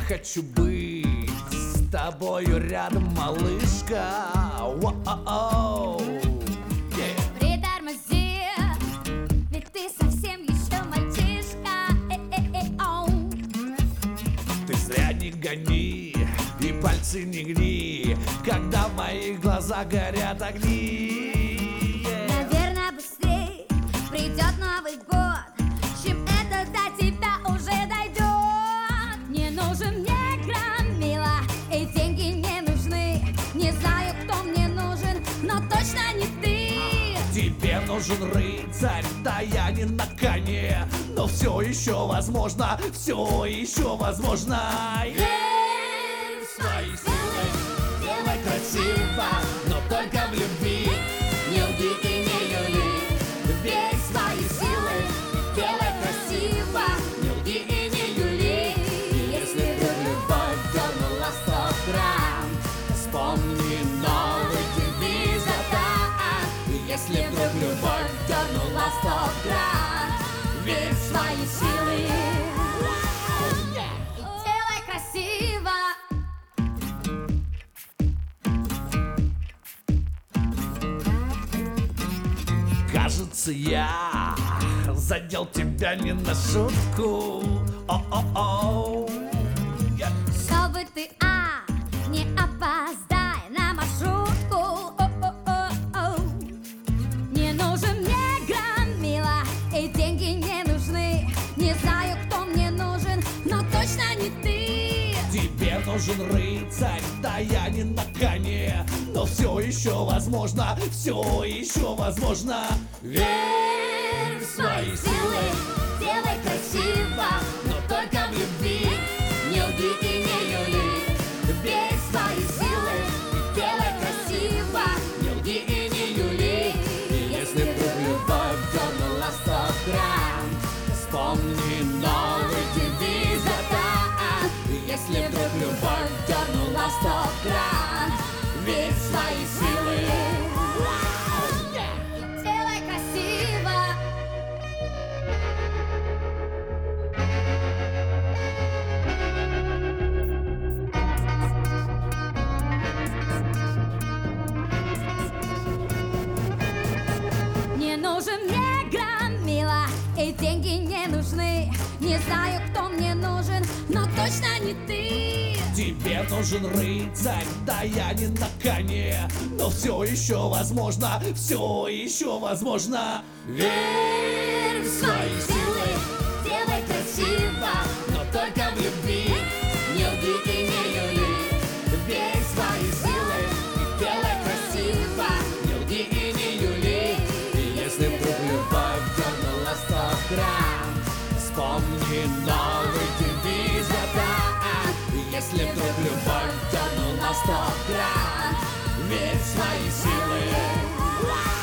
хочу быть с тобою рядом, малышка. Воу-оу-оу. Yeah. Притормози, ведь ты совсем еще мальчишка. Оу. Ты зря не гони и пальцы не гни, когда в моих глазах горят огни. Yeah. Наверное, быстрей придет Новый год, чем это до тебя уже дойдет. Не нужен мне громила, и деньги не нужны. Не знаю, кто мне нужен, но точно не ты. Тебе нужен рыцарь, да я не на коне, но все еще возможно, все еще возможно. Верь в Свои силы, делай красиво, но только в любви. Не лги и не юли. Верь в свои силы, делай красиво. Не лги и не юли. И если вдруг любовь дернула 100 грамм, Вспомни новый девиз, и если вдруг любовь дернула 100 грамм, верь в свои силы и делай красиво. Кажется, я задел тебя не на шутку. О-о-о. Yeah. Шел бы ты, не опоздай на маршрутку. О-о-о-о. Не нужен мне громила, и деньги не нужны. Не знаю, кто мне нужен, но точно не ты. Тебе нужен рыцарь, да я не на коне, но все еще возможно, все еще возможно. Верь в свои силы, делай красиво, но только в любви. не лги и не юли. Верь в свои силы, делай красиво. Не лги и не юли. И если вдруг любовь дернула 100 грамм, вспомни новый девиз. И если вдруг любовь дернула 100 грамм, верь в свои силы. Делай красиво. Не нужен мне громила, и деньги не нужны. Не знаю, кто мне нужен, но точно не ты. Тебе нужен рыцарь, да я не на коне, но все еще возможно, все еще возможно. Верь в свои силы, делай красиво, но только в любви. не лги и не юли. Верь в свои силы, делай красиво. Не лги и не юли. И если вдруг любовь дернула 100 грамм, вспомни новый девиз. И если вдруг любовь дернула 100 грамм, верь в свои силы.